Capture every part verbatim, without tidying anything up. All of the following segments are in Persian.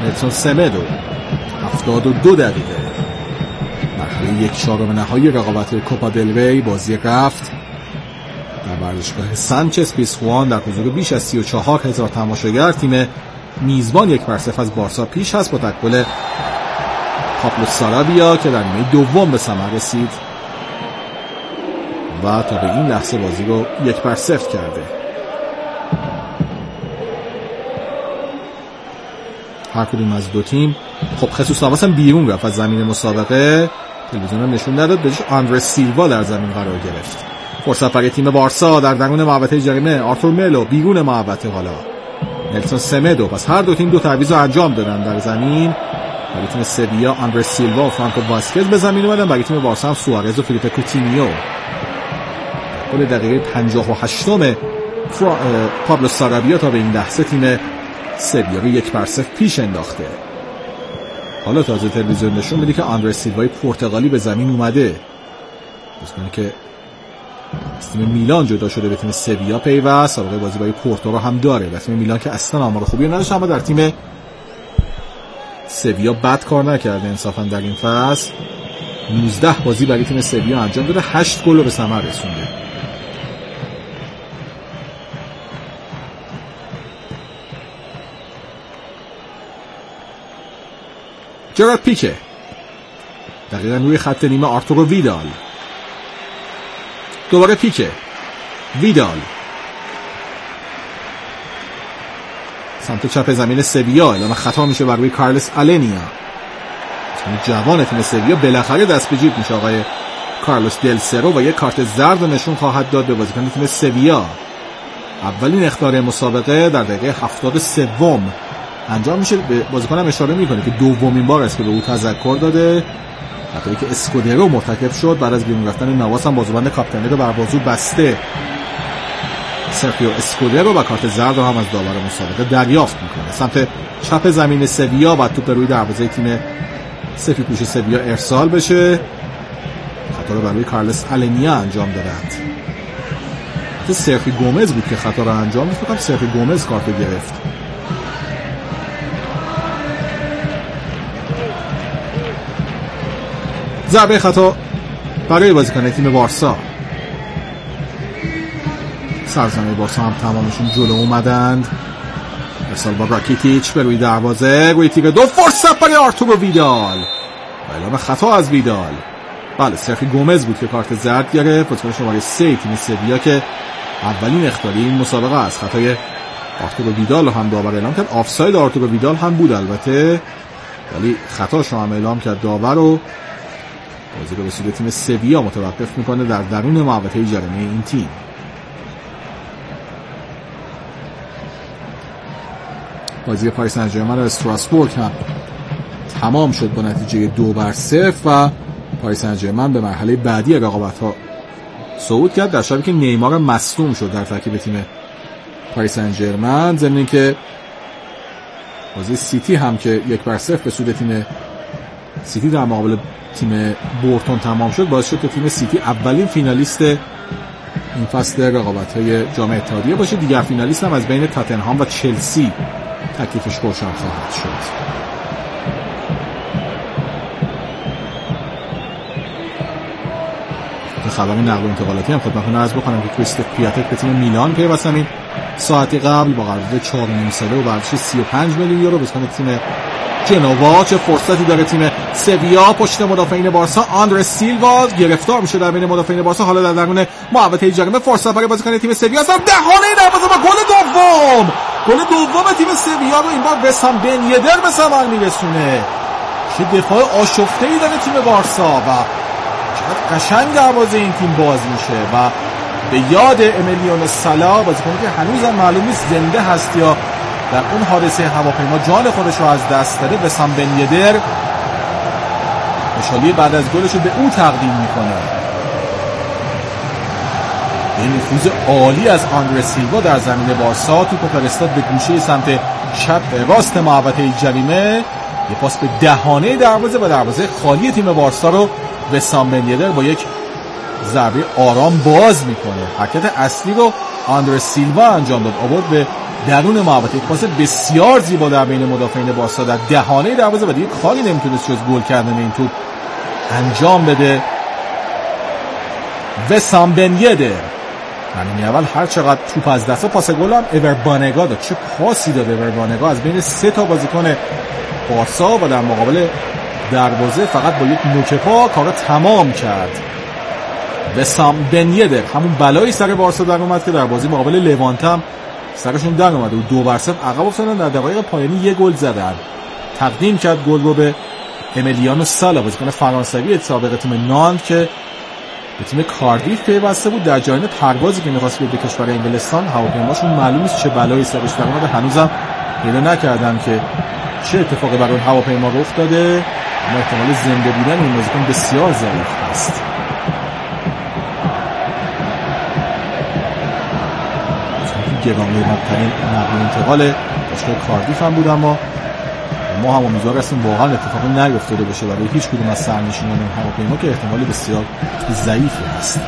نلسون سمدو هفتاد و دو دقیقه مرحله یک چهارم نهایی رقابت کوپا دل ری بازی رفت در ورزشگاه سانچز پیزخوان در حضور بیش از سی و چهار هزار تماشاگر. تیم میزبان یک بر صفر از بارسا پیش هست با تکل پابلو سارابیا که در نیمه دوم به ثمر رسید و تا به این لحظه بازی رو یک بر صفر کرده. هر کدوم از دو تیم خب خصوص نواس هم بیرون رفت از زمین مسابقه، تلویزیون هم نشون نداد، بهش آندرس سیلوا در زمین قرار گرفت. فرصت برای تیم بارسا در درون محوطه جریمه، آرتور ملو بیرون محوطه، حالا نلسون سمدو. پس هر دو تیم دو تعویض رو انجام دادن در زمین. برای تیم سویا آندرس سیلوا و فرانکو واسکز به زمین اومدن، برای تیم بارسا هم سوارز و فیلیپ کوتینیو. گل دقیقه پنجاه و هشتم پابلو سارابیا تا به این لحظه تیم سویا رو یک بر صفر پیش انداخته. حالا تازه تلویزیون نشون میده که آندرس سیلوای پرتغالی به زمین اومده. بازیکنی که از تیم میلان جدا شده به تیم سویا پیوست، سابقه بازی برای پورتو رو هم داره. و تیم میلان که اصلا آمار خوبی نداشت، اما در تیم سویا بد کار نکرده انصافا در این فصل. نوزده بازی برای تیم سویا انجام داده، هشت گل رو به ثمر رسونده. جرارد پیکه دقیقاً روی خط نیمه آرتورو ویدال، دوباره پیکه، ویدال سمت چپ زمین سویا، اعلام خطا میشه بر روی کارلس آلنیا. جوان تیم سویا بالاخره دست به جیب میشه آقای کارلوس دل سرو و یک کارت زرد نشون خواهد داد به بازیکن تیم سویا. اولین اخطار مسابقه در دقیقه هفتاد و سه انجام میشه. به بازیکنم اشاره میکنه که دومین بار است که به او تذکر داده. خطایی که اسکودرو مرتکب شد بعد از بیرون رفتن نواس هم بازوبند کاپیتانی رو بر بازو بسته. سرخیو اسکودرو و کارت زرد رو هم از داور مسابقه دریافت میکنه. سمت چپ زمین سویا و توپ روی دروازه تیم سفیدپوش سویا ارسال بشه. خطا رو برای کارلس آلنیا انجام دادند. حتی سرخی گومز بود که خطا رو انجام داد. فکر سرخی گومز کارت گرفت. ضربه خطا برای بازیکن تیم بارسا. سرزمین بارسا هم تمامشون جلو اومدند. ارسال با راکیتیچ به روی دروازه، روی تیر دو، فرصت برای آرتورو ویدال و اعلام خطا از ویدال. بله سرخی گومز بود که کارت زرد گرفت. بازیکن شماره سه تیم سویا که اولین اخطاری این مسابقه است. خطای آرتورو ویدال هم داور اعلام کرد. آفساید آرتورو ویدال هم بود البته، ولی خطاش رو هم اعلام کرد داور و بازی رو به سود تیم سویا متوقف میکنه در درون محوطه جریمه این تیم. بازی پاریس سن ژرمن و استراسبورگ هم تمام شد با نتیجه دو بر صفر و پاریس سن ژرمن به مرحله بعدی رقابت ها صعود کرد، در شبی که نیمار مصدوم شد در ترکیب تیم پاریس سن ژرمن. ضمن اینکه بازی سیتی هم که یک بر صفر به سود تیم سیتی در مقابل تیم بورتون تمام شد، باعث شد که تیم سیتی اولین فینالیست این فصل رقابت‌های جام اتحادیه باشه. دیگر فینالیست هم از بین تاتنهام و چلسی تکلیفش روشن خواهد شد. خبر نقل و انتقالاتی هم خدمتتون عرض بکنم که کریستوف پیاتک به تیم میلان پیوست همین ساعتی قبل با قرارداد چهار و نیم ساله و برداشت سی و پنج میلیون یورو بازیکن تیم جنوا. چه فرصتی داره تیم سویا. پشت مدافعین بارسا آندرس سیلوا گرفتار میشه در بین مدافعین بارسا. حالا در درون محوطه جریمه فرصت برای بازیکن تیم سویا است. دهانه دروازه و گل دوم. گل دوم تیم سویا رو این بار وسام بن یدر به ثمر میرسونه. چه دفاع آشفته‌ای داره تیم بارسا و چقدر قشنگ دروازه این تیم باز میشه و به یاد امیلیانو سالا بازیکنی که هنوزم معلوم نیست زنده هست یا در اون حادثه هواپیما جان خودش رو از دست داده. وسام بن یدر خوشحالی بعد از گلش رو به او تقدیم میکنه. این نفوذ عالی از آندرس سیلوا در زمین بارسا، توپ فرستاد به گوشه سمت چپ راست محوطه جریمه، یه پاس به دهانه دروازه و دروازه خالی تیم بارسا رو وسام بن یدر با یک ضربه آرام باز میکنه. حرکت اصلی رو آندرس سیلوا انجام داد، آورد به درون محوطه، پاس بسیار زیبا در بین مدافعین بارسا در دهانه دروازه و دیگه کاری نمیتونست جز گل کردن این توپ انجام بده. وسام بن یدر همین اول هر چقدر توپ از دست پاس گل هم اور بانگا داد. چه پاسی داد اور بانگا از بین سه تا بازیکن بارسا و در مقابل دروازه فقط با یک نوک پا کارو تمام کرد. وسام بن یدر همون بلایی سر بارسا در اومد که در بازی مقابل لوانت هم سرشون در اومده و دو بر صفر عقب افتادن. در دقایق پایانی یک گل زدن. تقدیم کرد گل رو به امیلیانو سالا بازیکن فرانسوی سابق تیم نانت که به تیم کاردیف پیوسته بود. در جریان پروازی که می‌خواست بیاد به کشور انگلستان هواپیماشون معلوم نیست چه بلایی سرش در اومده، هنوزم پیدا نکردن که چه اتفاقی برای اون هواپیما رخ داده، اما احتمال زنده بودن این بازیکن بسیار ضعیف است. گران قیمت‌ترین نقل و انتقال باشگاه کاردیف هم بود، اما ما هم امیدوار هستیم واقعا اتفاقی نیفتاده باشه برای هیچ کدوم از سرنشینان این هواپیما که احتمال بسیار ضعیفی هست.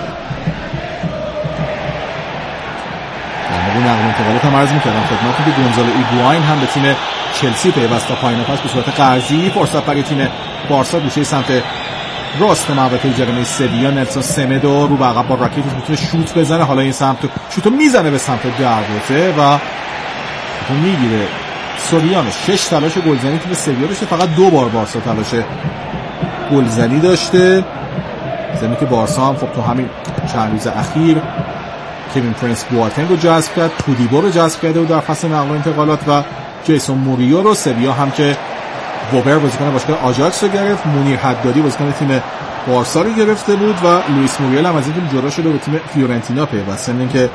در نقل و انتقالات هم عرض می‌کردم خدمتتون که گونزالو ایگواین هم به تیم چلسی پیوست تا پایان فصل به صورت قرضی. فرصت برای تیم بارسا گوشه سمت راست محوطه جریمه سویا. نلسون سمدو رو به عقب با راکتش میتونه شوت بزنه، حالا این سمت شوتو میزنه به سمت دروازه و تو میگیره. سوریانو شش تلاش گلزنی تیم سویا داشته، فقط دو بار بارسا تلاش گلزنی داشته. زمین که بارسا هم خب تو همین چند روز اخیر کوین پرنس بواتنگ رو جذب کرد، تودیبو رو جذب کرده و در فصل نقل و انتقالات و جیسون موریو رو. سویا هم که ووبر بازیکن باشگاه آژاکس رو گرفت، مونیر حدادی بازیکن تیم بارسا رو گرفته بود و لوئیس موریل هم از این تیم جدا شده به تیم فیورنتینا پیوسته. این که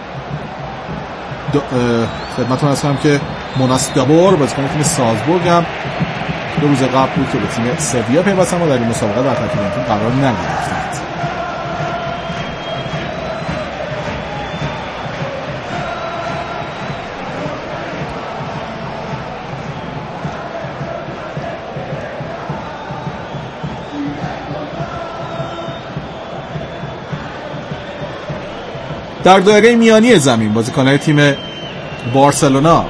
خدمتتون عرض کنم که موناس گابور بازیکن تیم سالزبورگ هم دو روز قبل بود که به تیم سویا پیوستن و در این مسابقه در ترکیب تیم قرار نگرفتند. در دایره میانی زمین بازیکن‌های تیم بارسلونا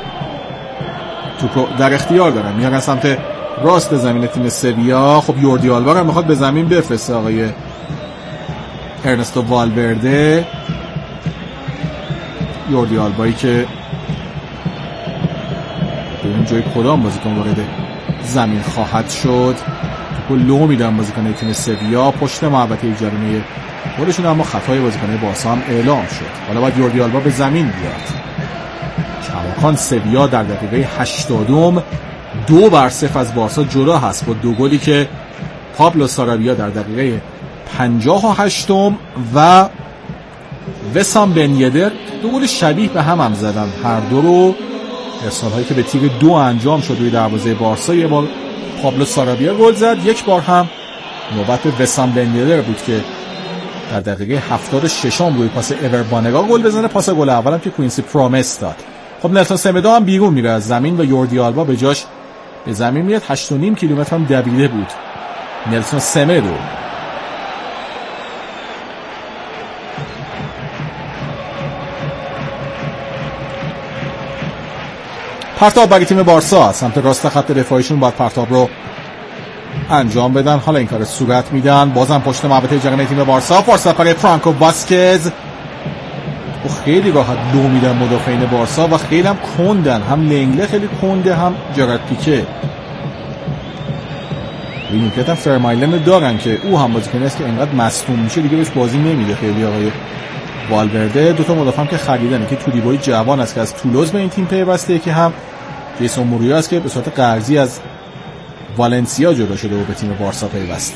توپو در اختیار دارن، میارن سمت راست زمین تیم سویا. خب یوردی آلبا هم میخواد به زمین بفرسته آقای ارنستو والورده. یوردی آلبایی که به اون جای کدام بازیکن وارد زمین خواهد شد. توپو لو میدن بازیکن تیم سویا پشت محوطه جریمه خودشون، اما خطای بازیکن بارسا هم اعلام شد. حالا باید یوردی آلبا به زمین بیاد. کماکان سویا در دقیقه هشتادم دو بر صفر از بارسا جلو هست با دو گلی که پابلو سارابیا در دقیقه پنجاه و هشتم و وسام بن یدر دو گل شبیه به هم هم زدن. هر دو رو ارسال هایی که به تیر دو انجام شد روی دروازه بارسا. یه بار پابلو سارابیا گل زد، یک بار هم نوبت وسام بن یدر بود که در دقیقه هفتاد و شش روی پاس اور بانگا گل بزنه. پاس گل اولم که کوینسی پرومس داد. خب نلسون سمدو هم بیرون میره از زمین و یوردی آلبا به جاش به زمین میاد. هشت و نیم کیلومتر هم دویده بود نلسون سمدو. پرتاب برای تیم بارسا سمت راست خط دفاعیشون باید پرتاب رو انجام بدن. حالا این کار صورت میدن. بازم پشت محوطه جریمه تیم بارسا. فرصت برای فرانکو واسکز و خیلی راحت لو میدن مدافعین بارسا و خیلی هم کندن. هم لنگله خیلی کنده، هم جرارد پیکه. این نیمکت هم فرمایلن دارن که او هم بازیکنی است که اینقدر مصدوم میشه دیگه بهش بازی نمیده خیلی آقای والورده. دو تا مدافع هم که خریدن که تودیبوی جوان است که از تولوز به این تیم پیوسته، که هم جیسون موریو است که به صورت قرضی از والنسیا جدا شده و به تیم بارسا پیوسته.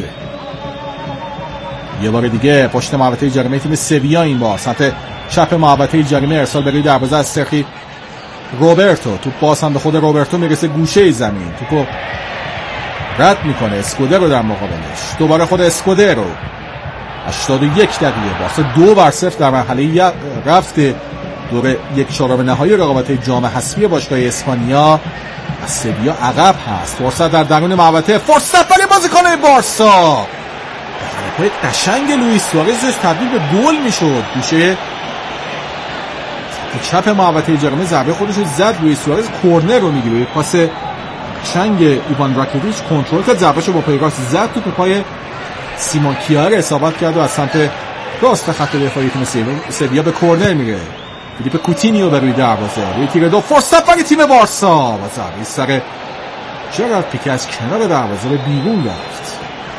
یه بار دیگه پشت محوطه جریمه تیم سویا، این بار سمت چپ محوطه جریمه ارسال برای دروازه از سرخی روبرتو. توپ باز هم به خود روبرتو میرسه گوشه زمین. توپو رد میکنه اسکودر رو در مقابلش. دوباره خود اسکودر رو. هشتاد و یک دقیقه بارسا دو بر صفر در مرحله رفت دور یک چهارم نهایی رقابت جام حذفی باشگاه اسپانیا. از سویا عقب هست. فرصت در درون محوطه، فرصت برای بازیکن بارسا. حرکت قشنگ لوئیس سوارز تبدیل به گل میشد. گوشه چپ محوطه جرمه ضربه خودش رو زد روی سوارز، کورنر رو میگیره. یه پاس چنگ ایوان راکیتیچ کنترل کرد، ضربهشو با پای راست زد تو پای سیمون کیار اصابت کرد و از سمت راست خط دفاعی تیم سویا به کورنر میره. فیلیپ کوتینیو به روی دروازه، روی تیر دو فرصت برای تیم بارسا و ضربه سر جرارد پیکه از کنار دروازه به بیرون رفت.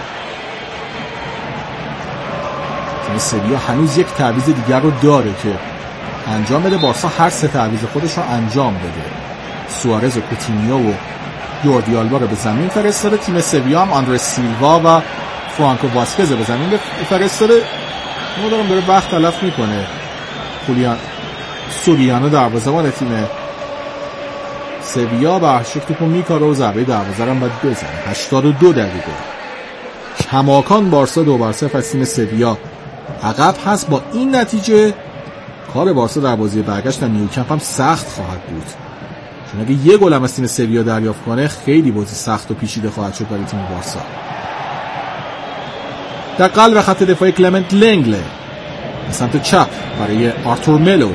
تیم سویا هنوز یک تعویض دیگر رو داره که انجام بده. بارسا هر سه تعویض خودش رو انجام بده. سوارز و کوتینیو و جوردی آلبا رو به زمین فرستاده. تیم سویا هم آندرس سیلوا و فرانکو واسکز به زمین فرستاده. ما دارم داره وقت تلف میکنه. خولیان سوریانو دروازه‌بان تیم سویا و شک توپو میکاره و ضربه دروازه رو هم باید بزنه. هشتاد و دو دقیقه کماکان بارسا دو بر صفر از تیم سویا عقب هست. با این نتیجه کار بارسا در بازی برگشت در نیوکمپ هم سخت خواهد بود، چون اگه یه گل هم از تیم سویا دریافت کنه خیلی بازی سخت و پیچیده خواهد شد برای تیم بارسا. در قلب خط دفاعی کلمنت لنگله سمت چپ برای آرتور ملو.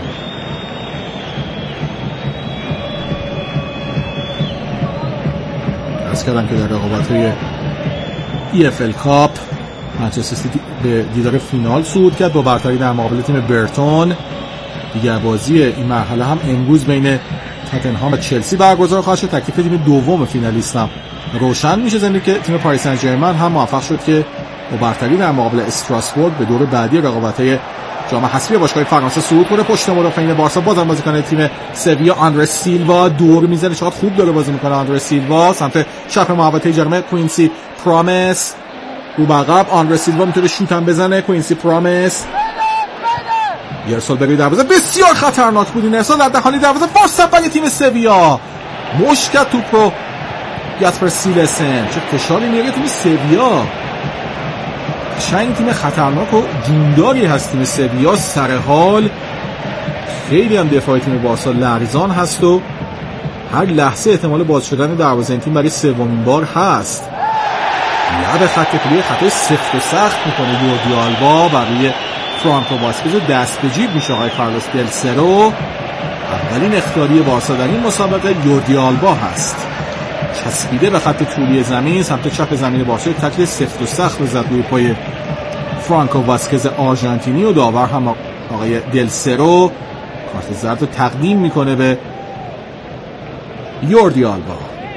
درست کردم که در رقابت‌های ای اف ال کاپ منچستر سیتی به دیدار فینال صعود کرد با برتری در مقابل تیم برتون. دیگر بازی این مرحله هم امروز بین تاتنهام و چلسی برگزار خواهد شد. تکلیف تیم دوم فینالیست هم روشن میشه، زمین که تیم پاریس سن ژرمن هم موفق شد که با برتری در مقابل استراسبورگ به دور بعدی رقابت‌های جام حذفی باشگاه فرانسه صعود کنه. پشت مدافعین بارسا بازم بازیکن تیم سویا آندرس سیلوا دور میزنه. چقدر خوب داره بازی میکنه آندرس سیلوا. سمت چپ محوطه جرمه کوینسی پرامس رو بقب. آندرس سیلوا میتونه شوت هم بزنه. کوینسی پرامس یه ارسال برای دروازه بسیار خطرناک بود. این ارسال در دهانی دروازه فرصت برای تیم سویا. مشکل توپ رو یاسپر سیلسن. چه فشاری میاره تیم سویا. شاید تیم خطرناک و جونداری هست تیم سویا. سر حال خیلی هم دفاع تیم بارسا لرزان هست و هر لحظه احتمال باز شدن دروازه این تیم برای سومین بار هست. لب خط پلی خطای سفت و سخت میکنه یوردی آلبا برای فرانکو واسکز. دست به جیب میشه آقای کارلوس دل سرو. اولین اخطاری بارسا در این مسابقه یوردی آلبا هست. چسبیده به خط طولی زمین سمت چپ زمین بارسا. تکل سفت و سخت رو زد روی پای فرانکو واسکز آرژانتینی و داور هم آقای دل سرو کارت زرد رو تقدیم میکنه به یوردی آلبا.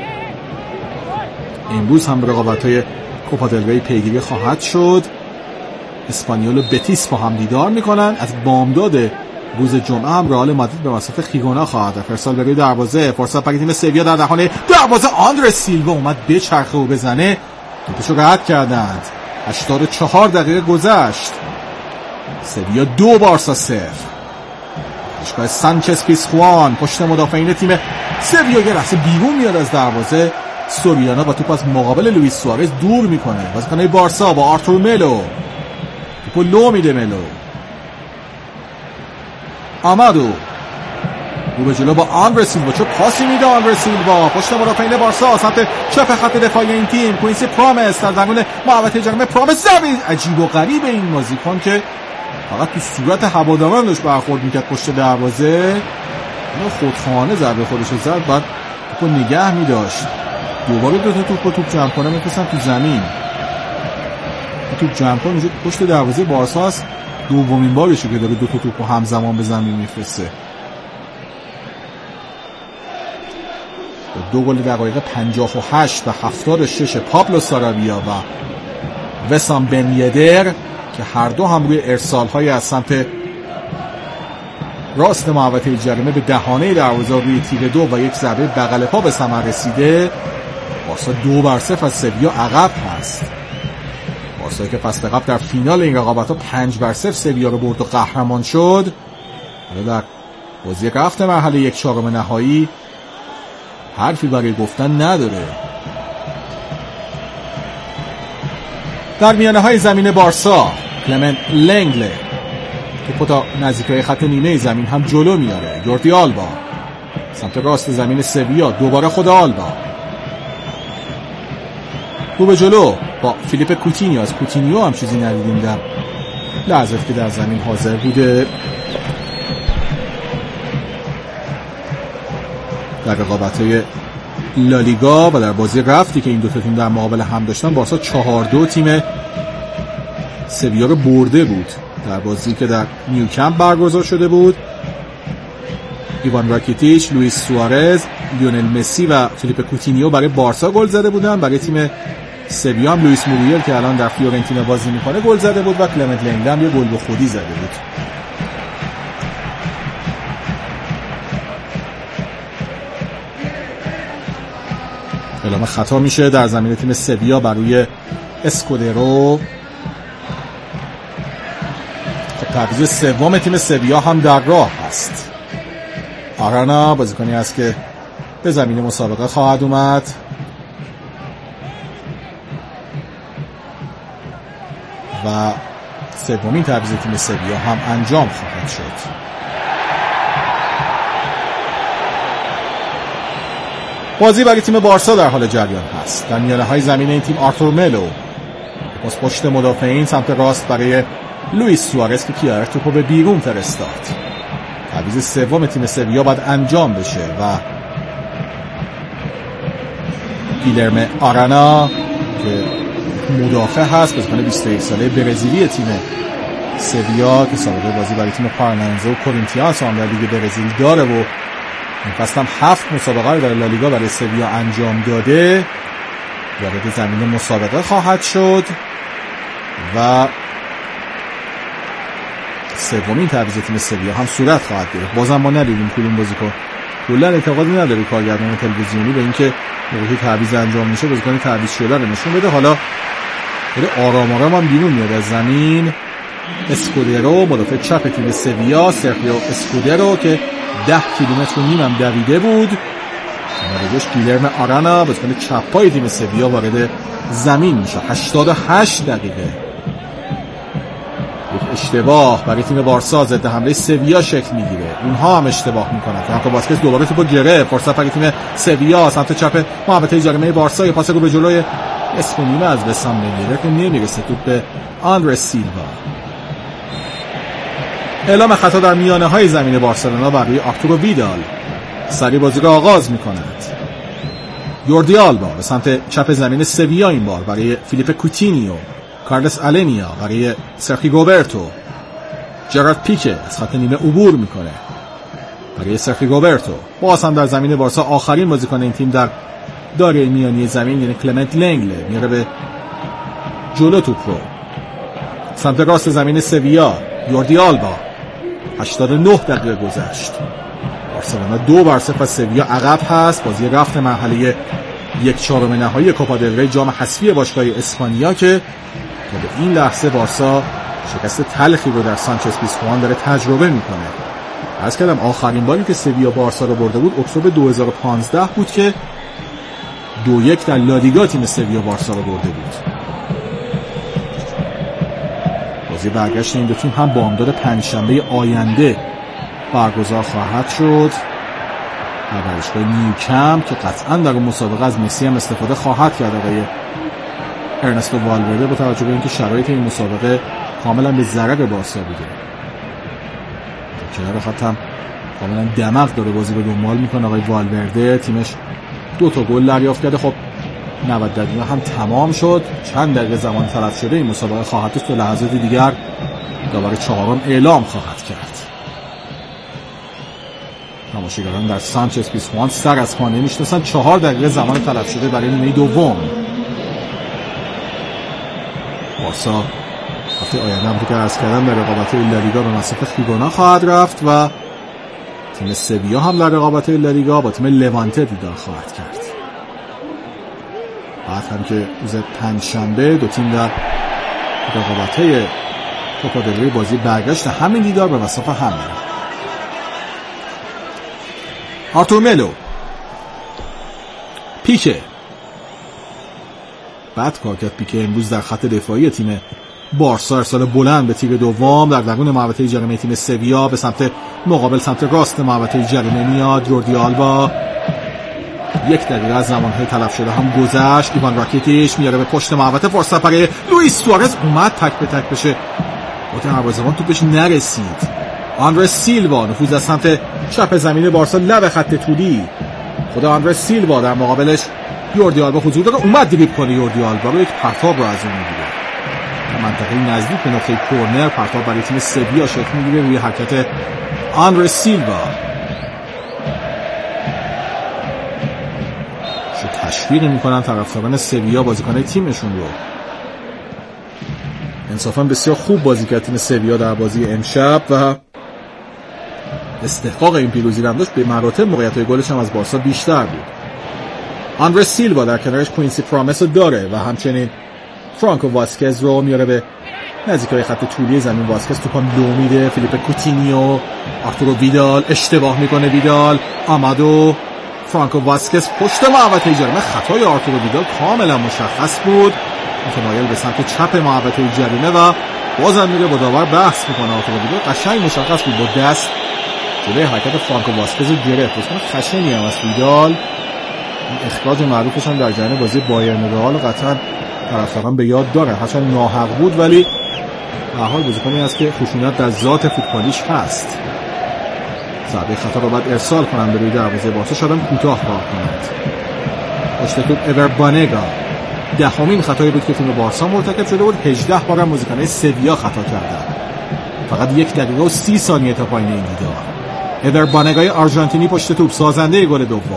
امروز هم رقابت‌های کوپا دل ری پیگیری خواهد شد. اسپانیول و بتیس با هم دیدار میکنن. از بامداد روز جمعه هم رئال مادرید به واسطه خیگونا خواهد رفت. ارسال برای دروازه فرصت برای تیم سویا در دهان دروازه. آندرس سیلوا اومد به چرخه و بزنه. توپشو رد کردند. هشتاد و چهار دقیقه گذشت. سویا دو بارسا صفر. باشگاه سانچز پیسخوان پشت مدافعین تیم سویا یه لحظه بیرون میاد از دروازه. سوریانا با توپ از مقابل لوئیس سوارز دور میکنه. بازیکن بارسا با آرتور ملو توپو لو میده. ملو آمادو رو به جلو با آندرس سیلوا. چه پاسی میده آندرس سیلوا پشت مدافعین بارسا سمت چپ خط دفاعی این تیم. کوینسی پرامس در درون محوطه جرمه. پرامس ضربه عجیب و غریب این بازیکن که فقط تو صورت هواداران داشت برخورد میکرد پشت دروازه. اون خودخواهانه ضربه خودش رو زد. بعد توپو نگه میداشت. دوباره دو تا توپ توپ جمع کنه میفرستن تو زمین. توپ جمع کنه میشه پشت دروازه بارسا است. دومین بارشه که داره دو تا توپو همزمان به زمین میفرسته. دو گل دقایق پنجاه و هشت و هفتاد و شش پابلو ساراویا و وسام بن یدر که هر دو هم روی ارسال‌های از سمت راست محوطه جریمه به دهانه دروازه روی تیر دو و یک ضربه بغل پا به ثمر رسیده. بارسا دو بر صفر از سویا عقب هست. بارسا که فصل قبل در فینال این رقابت‌ها پنج بر صفر سویا رو برد و قهرمان شد. حالا در بازی رفت مرحله یک چهارم نهایی حرفی برای گفتن نداره. در میانه های زمین بارسا کلمنت لنگله که پتا نزدیکای خط نیمه زمین هم جلو میاره. یوردی آلبا سمت راست زمین سویا دوباره خود آلبا رو به جلو با فیلیپ کوتینیو. از کوتینیو هم چیزی ندیدیم در لحظه که در زمین حاضر بوده. در رقابت‌های لالیگا و در بازی رفتی که این دو تا تیم در مقابل هم داشتن، بارسا چهار دو تیم سویا رو برده بود در بازی که در نیوکمپ برگزار شده بود. ایوان راکیتیچ، لوئیس سوارز، لیونل مسی و فیلیپ کوتینیو برای بارسا گل زده بودن. برای تیم سویا هم لوئیس موریل که الان در فیورنتینا بازی میکنه گل زده بود و کلمنت لنگله هم یه گل به خودی زده بود. اعلام خطا میشه در زمین تیم سویا بر روی اسکودرو. خب تعویض سوم تیم سویا هم در راه هست. آرانا بازیکنی است که به زمین مسابقه خواهد اومد. و سومین تعویض تیم سویا هم انجام خواهد شد. بازی برای تیم بارسا در حال جریان هست. در میانه های زمین این تیم آرتور ملو باز پشت مدافعین سمت راست برای لوئیس سوارز که کیار توپو به بیرون فرستاد. تعویض سوم تیم سویا باید انجام بشه و گیلرمه آرانا که مدافع هست، بازیکن بیست و یک ساله برزیلی تیم سویا که سابقه بازی برای تیم پارنانزه و کورینتیانس هم در لیگ برزیل داره و این فصل هم هفت مسابقه رو در لالیگا برای سویا انجام داده. وارد زمین مسابقه خواهد شد و سومین تعویض تیم سویا هم صورت خواهد گرفت. بازم ما ندیدیم کدوم بازیکن، کلا اعتقادی نداره کارگردان تلویزیونی به اینکه موقعی تعویض انجام میشه بازیکن تعویض شده رو نشون بده. حالا داره آرام آرام هم بیرون میاد از زمین. اسکودرو مدافع چپ تیم سویا، سرخیو اسکودرو که ده کیلومتر و نیم هم دویده بود. نمایش گیلرمه آرانا بازیکن چپ پای تیم سویا وارد زمین میشه. هشتاد و هشت دقیقه یک اشتباه برای تیم بارسا ضد حمله سویا شکل میگیره. اونها هم اشتباه میکنن. فرانکو واسکز دوباره توپو گرفت. فرصت برای تیم سویا سمت چپ محوطه جریمه بارسا. یه پاس رو به جلوی اسم نیمه از وسام میگیره که نمیرسه توپ به آندرس سیلوا. اعلام خطا در میانه های زمین بارسلونا برای آرتورو ویدال. سری بازی را آغاز میکند. یوردی آلبا به سمت چپ زمین سویا این بار برای فیلیپ کوتینیو. کارلس آلنیا برای سرخی روبرتو. جرارد پیکه از خط نیمه عبور میکنه برای سرخی روبرتو. باز هم در زمین بارسا آخرین بازیکن این تیم در دایره میانی زمین یعنی کلمنت لنگله میاره به جلو توپ رو. سمت راست زمین سویا یوردی آلبا. هشتاد و نه دقیقه گذشت. بارسلونا دو بر صفر سویا عقب هست. بازی رفت مرحله یک چهارم نهایی کوپا دل ری جام حذفی باشگاه اسپانیا که تا به این لحظه بارسا شکست تلخی رو در سانچز پیزجوان داره تجربه میکنه. عرض کردم آخرین باری که سویا بارسا رو برده بود اکتبر دو هزار و پانزده بود که دو یک در لالیگا تیم سویا بارسا رو برده بود. بازی برگشت این دو تیم هم بامداد پنجشنبه آینده برگزار خواهد شد در ورزشگاه نیوکمپ که قطعا در اون مسابقه از مسی هم استفاده خواهد کرد آقای ارنستو والورده با توجه به اینکه شرایط این مسابقه کاملا به ضرر بارسا بوده. کنار خط هم کاملا دماغ داره بازی رو دنبال میکنه آقای والورده. تیمش دو تا گل دریافت کرده. خب نود دقیقه هم تمام شد. چند دقیقه زمان تلف شده این مسابقه خواهد داشت و لحظات دیگر داور چهارم اعلام خواهد کرد. تماشاگران در سانچز پیزجوان سر از پا نمیشناسن. چهار دقیقه زمان تلف شده برای نیمه دوم. بارسا هفته آینده هم که عرض کردم در رقابت لالیگا به مصاف خیگونا خواهد رفت و تیم سویا هم در رقابت لالیگا با تیم لوانته دیدار خواهد کرد. بعد هم که روز پنجشنبه دو تیم در رقابت کوپا دل ری بازی برگشت همین دیدار به مصاف هم میرن. آرتور ملو، پیکه، بعد کار کرد پیکه امروز در خط دفاعی تیم بارسا. ارسال بلند به تیر دوم در درون محوطه جریمه تیم سویا به سمت مقابل سمت راست محوطه جریمه میاد. یوردی آلبا. یک دقیقه از زمانهای تلف شده هم گذشت. ایوان راکیتیچ میاره به پشت محوطه. فرصت برای لوئیس سوارز اومد تک به تک بشه با دروازه‌بان توپش نرسید. آندرس سیلوا نفوذ از سمت چپ زمین بارسا لب خط طولی خود آندره سیلوا در مقابلش یوردی آلبا حضور داره، اومد دریبل کنه یوردی آلبا رو، یک پرتاب رو از اون میگیره در منطقه نزدیک به نقطه کورنر. پرتاب برای تیم سویا شکل میگیره روی حرکت آندره سیلوا. شو تشویق میکنن طرفداران سویا بازیکن تیمشون رو. انصافا بسیار خوب بازی کرد تیم سویا در بازی امشب و استحقاق این پیروزی رو هم داشت. به مراتب موقعیت‌های گلش هم از بارسا بیشتر بود. آندره سیلوا در کنارش کوینسی پرامس رو داره و همچنین فرانکو واسکز رو میاره به نزدیکای خط طولی زمین. واسکز توپان لو میده. فیلیپ کوتینیو، آرتورو ویدال، اشتباه میکنه ویدال، آمادو، فرانکو واسکز پشت محوطه جریمه. خطای آرتورو ویدال کاملا مشخص بود، متمایل به سمت چپ محوطه جریمه و بازم میره با داور بحث میکنه. آرتورو ویدال قشنگ مشخص بود با دست جلوی حرکت فرانکو واسکز رو گرفت. بسیار خشنی هم از ویدال. اخراج معروفش هم در جریان بازی بایرن رئال قطعا طرفداران به یاد داره. هرچند ناحق بود ولی به هر حال بازیکنی است که خشونت در ذات فوتبالیش هست. ضربه خطا رو باید ارسال کنن به روی دروازه بارسا، شاید هم کوتاه کار کنند. پشت توپ اور بانگا دهمین خطایی بود که تیم بارسا مرتکب شده بود. هجده بار هم بازیکنان سویا خطا کردند. فقط یک دقیقه و سی ثانیه تا پایان این دیدار. اور بانگای آرژانتینی پشت توپ سازنده گل دوم.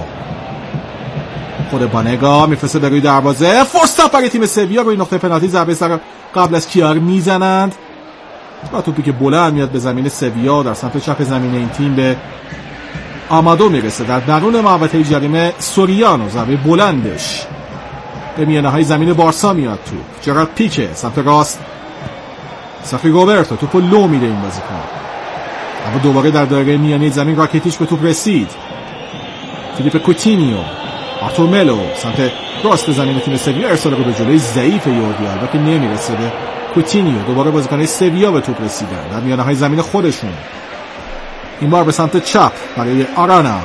خود بانگا میفرسته به روی دروازه. فرصت برای تیم سویا روی نقطه پنالتی. ضربه سر قبل از کیار میزنند و توپی که بلند میاد به زمین سویا در سمت چپ زمین این تیم به آمادو میرسه در درون محوطه جریمه. سوریانو ضربه بلندش به میانه های زمین بارسا میاد. توپ جرارد پیکه سمت راست. سرخی روبرتو توپو لو میده این بازیکن، اما دوباره در دایره میانه زمین راکیتیچ به توپ رسید. فیلیپ کوتینیو، آرتور ملو سمت راست زمین تیم سویا. ارسال رو به جلوی ضعیف یوردی آلبا که نمیرسه به کوتینیو. دوباره بازیکن سویا به توپ رسیدن در میانه های زمین خودشون. این بار به سمت چپ برای آرانا.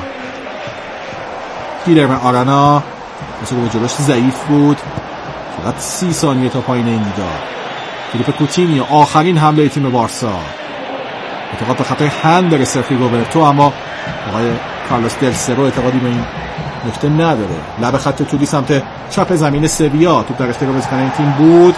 گیلرمه آرانا مثل به جلوش ضعیف بود. فقط سی ثانیه تا پایین این دیدار. فیلیپ کوتینیو آخرین حمله تیم بارسا. اعتقاد به خطای هند داره سرخی روبرتو، اما آقای کارلوس دل سرو اعتقادی به این نکته نداره. لب خط طولی سمت چپ زمین سویا. توپ در اختیار بازیکن این تیم بود.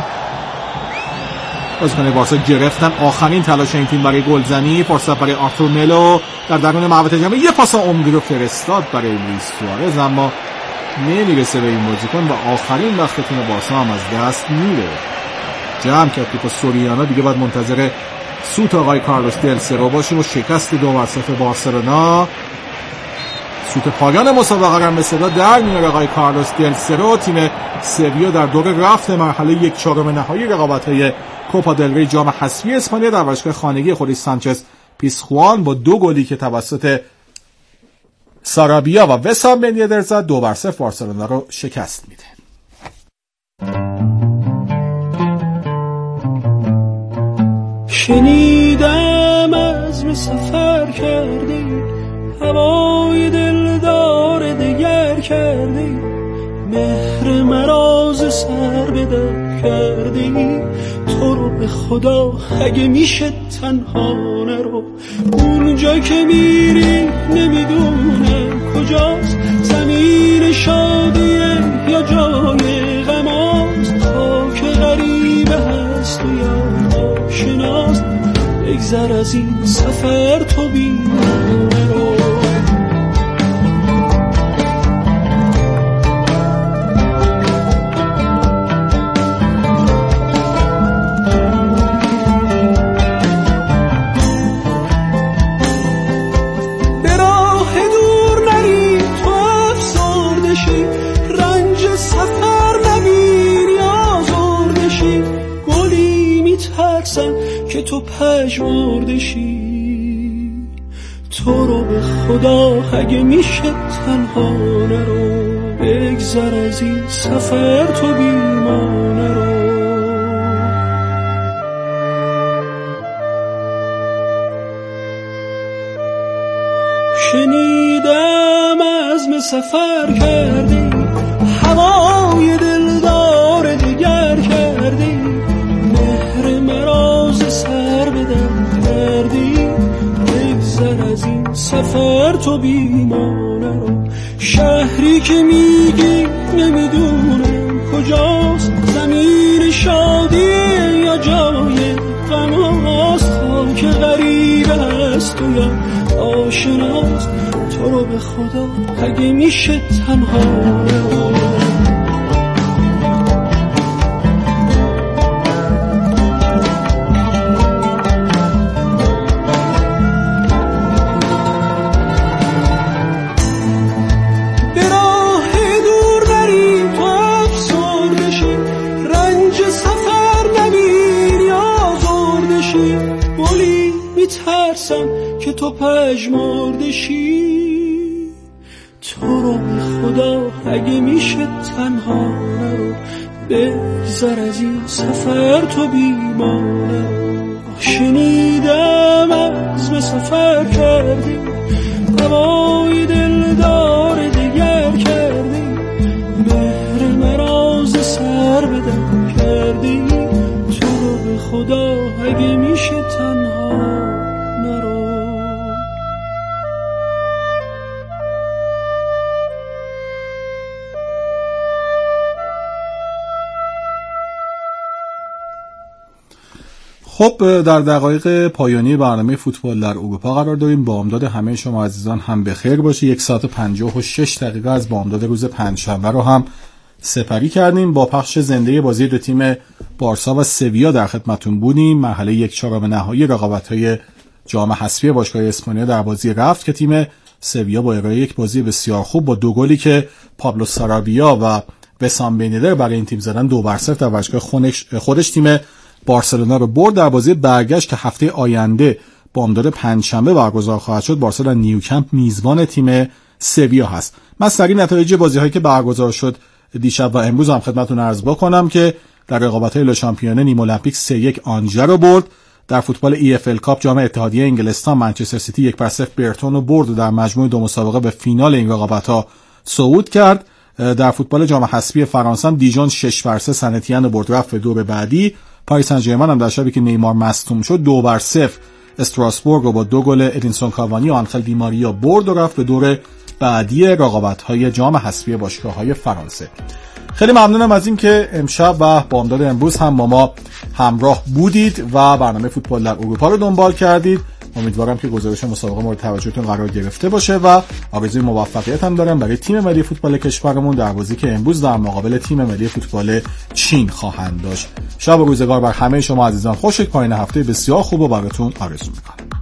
بازیکن بارسا گرفتن. آخرین تلاش این تیم برای گلزنی. فرصت برای آرتور ملو در درون محوطه جریمه. یه پاس عمقی رو فرستاد برای لوئیس سوارز، اما نمیرسه به این بازیکن و آخرین وقت تیم بارسا هم از دست میره. جمع کرد توپ سوریانو. دیگه باید منتظر سوت آقای کارلوس دل سرو باشیم و شکست دو بر صفر بارسلونا. سوت پایان مسابقه را به صدا در میاره آقای کارلوس دل سرو. تیم سویا در دور رفت مرحله یک چهارم نهایی رقابت‌های کوپا دل ری جام حذفی اسپانیا در ورزشگاه خانگی خودش سانچز پیسخوان با دو گلی که توسط سارابیا و وسام بن یدر زد دو بر صفر بارسلونا رو شکست میده. شنیدم از سفر کردی، هوای دلدار دگر کردی، مهر مراز سر به در کردی. تو رو به خدا اگه میشه تنها نرو، اونجا که میری نمیدونم کجاست، زمین شادیه یا جای غماست، خاک غریبه هست و یا آشناست. بگذر از این سفر تو بیمونه رو. که تو پژمرده شی، تو رو به خدا اگه میشه تنها نرو، بگذر از این سفر تو بیمانه رو. شنیدم عزم سفر کردی، هوای دلدار دیگر کردی، مهر مراز سر به در کردی. بگذر از این سفر تو بیمانه رو، شهر که میگی نمیدونم کجاست، زمین شادی یا جای غم است، خاک غریب است و یا آشناست. تو رو به خدا اگه میشه تنها نمونم. که تو پژمرده شی، تو رو به خدا اگه میشه تنها نرو، بگذر از این سفر تو بیمانه. شنیدم از به سفر کردی، هوای دلدار دیگر کردی، مهر مراز سر بدم کردی. تو رو به خدا اگه میشه تنها خب در دقایق پایانی برنامه فوتبال در اروپا قرار داریم. بامداد همه شما عزیزان هم بخیر باشه. یک ساعت و پنجاه و شش دقیقه از بامداد روز پنجشنبه رو هم سپری کردیم. با پخش زنده بازی دو تیم بارسا و سویا در خدمتتون بودیم. مرحله یک چهارم نهایی رقابت‌های جام حذفی باشگاه اسپانیا در بازی رفت که تیم سویا با ارائه یک بازی بسیار خوب با دو گلی که پابلو سارابیا و وسام بنیدر برای این تیم زدن دو بر صفر در باشگاه خودش تیم بارسلونا رو برد. در بازی برگشت که هفته آینده بامداد پنجشنبه برگزار خواهد شد، بارسا در نیوکمپ میزبان تیم سویا هست. من سریع نتایج بازی‌هایی که برگزار شد دیشب و امروز هم خدمتتون عرض بکنم که در رقابت‌های لاچامپیونه نیم المپیک سه یک آنژه رو برد. در فوتبال ای اف ال کاپ جام اتحادیه انگلستان منچستر سیتی یک بر صفر برتون رو برد و در مجموع دو مسابقه به فینال این رقابت‌ها صعود کرد. در فوتبال جام حذفی فرانسه دیژون شش بر سه سنتین رو برد رفت به دور بعدی. پاریس سن ژرمن هم در شبی که نیمار مصدوم شد دو بر صفر استراسبورگ رو با دو گل ادینسون کاوانی و آنخل دیماریا برد و رفت به دور بعدی رقابت‌های جام حذفی باشگاه‌های فرانسه. خیلی ممنونم از این که امشب و بامداد امروز هم با ما همراه بودید و برنامه فوتبال در اروپا رو دنبال کردید. امیدوارم که گزارش مسابقه مورد توجهتون قرار گرفته باشه و آرزوی موفقیت هم دارم برای تیم ملی فوتبال کشورمون در بازی که امروز در مقابل تیم ملی فوتبال چین خواهند داشت. شب و روزگار بر همه شما عزیزان خوش. پایان هفته بسیار خوب و براتون آرزو می‌کنم.